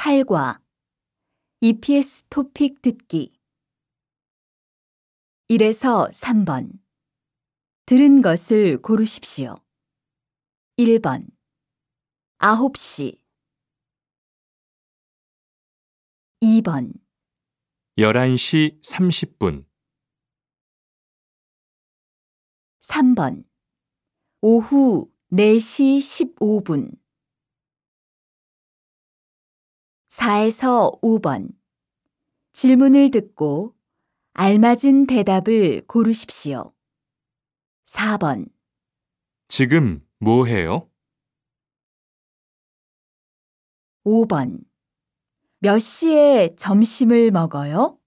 8과 EPS 토픽 듣기 1에서 3번 들은 것을 고르십시오. 1번 9시 2번 11시 30분 3번 오후 4시 15분 4에서 5번 질문을 듣고 알맞은 대답을 고르십시오. 4번 지금 뭐 해요? 5번 몇 시에 점심을 먹어요?